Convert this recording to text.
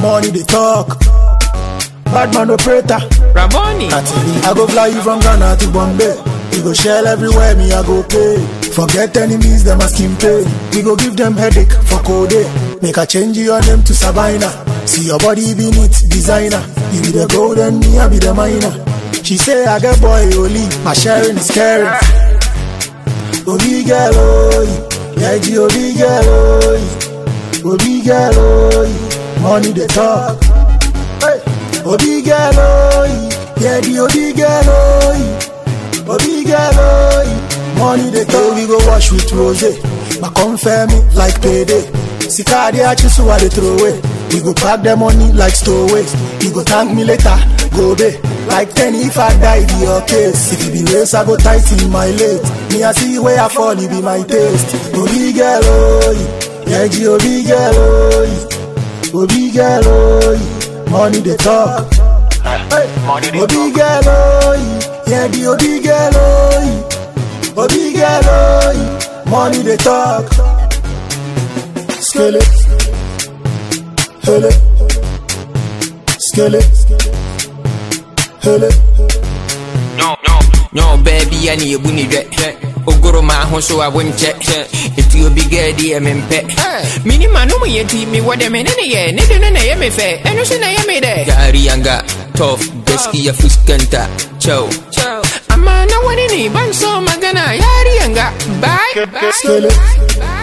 money they talk. Bad man operator. Ramoni. I go fly you from Ghana to Bombay. We go shell everywhere, me I go pay. Forget enemies, them asking pay. We go give them headache for code. Make a change your name to Sabina. See your body beneath designer. You be the gold and me I be the miner. She say I get boy only, my sharing is caring. Obi girl oh, yeah G Obi girl oh, Obi girl oh, money they talk. Hey. Obi girl oh, yeah the Obi girl oh, Obi girl oh, money they talk. We go wash with rose, but confirm me like payday. Sika they actually so what they throw away. We go pack the money like stowaways. You go thank me later, go be like 10 if I die be your case. If it be race I go tight in my late. Me I see where I fall, it be my taste. Obi girl oh, yeah G Obi girl oh, Obi girl oh, money they talk. Obi girl oh, yeah the Obi girl oh, Obi girl oh, money they talk. Skele, hele, skele, hele. No, baby, I need a bunny jet. Ogoro ma hon so I won't check. If you be good, dear men pet. Minima no me team me what them in any year. Neither than I am a fair. And no sin I am a day. Gary Yanga, tough, Besky a fuskanta. Chow. I'm a no one in a band so magana. Yari Yanga, bye. Skele.